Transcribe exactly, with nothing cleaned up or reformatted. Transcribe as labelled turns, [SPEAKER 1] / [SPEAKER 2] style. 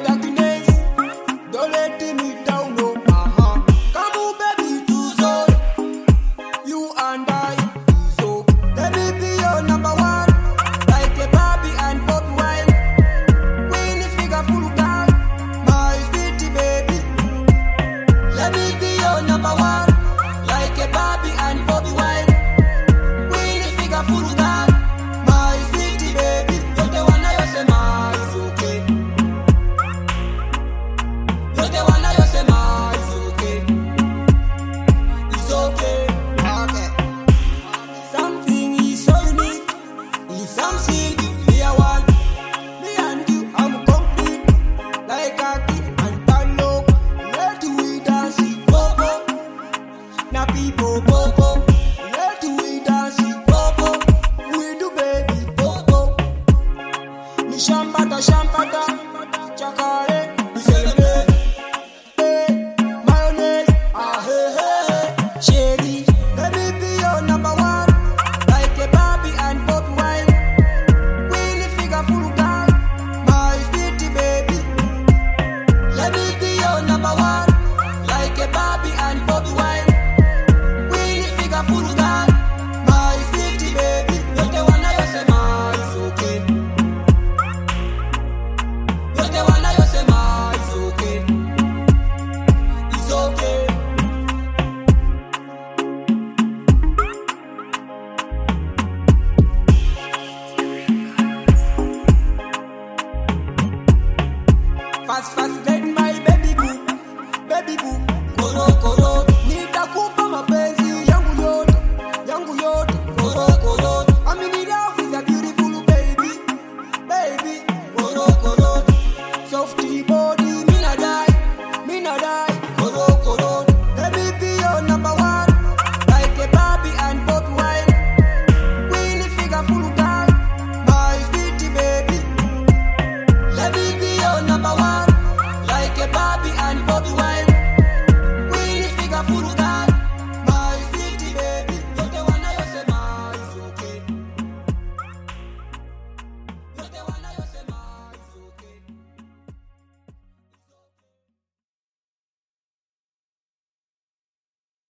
[SPEAKER 1] darkness, don't let me down, no. Uh-huh. Come on, baby, do so. You and I, so let me be your number one, like a Barbie and Bobby Wine. Winnie figure full down, my sweetie baby. Let me be your number one, like a Barbie and Bobby Wine. Winnie figure full down, my sweetie baby. You're the one I say, my it's okay. You're the one I say, my it's okay. It's okay. Okay. Something is so unique. It's something we are one. Me and you, I'm complete. Like a kid and Palo. Let we dance it, Bobo. Na people, Bobo. Let we dance it, Bobo. We do baby, Bobo. Ni shampata, shampata. Chakare, we celebrate. Hey, mayonnaise, ah, hey, hey, hey. Sherry, let me be your number one, like a Barbie and Bobby Wine. Winnie figure full down, my sweetie baby. Let me be your number one, like a Barbie and Bobby Wine. Winnie figure full down, my sweetie baby. You're the one I say, my it's okay. You're the one I say, my it's okay. It's okay. Fast, fast, let my baby boo, baby boo, koro, koro.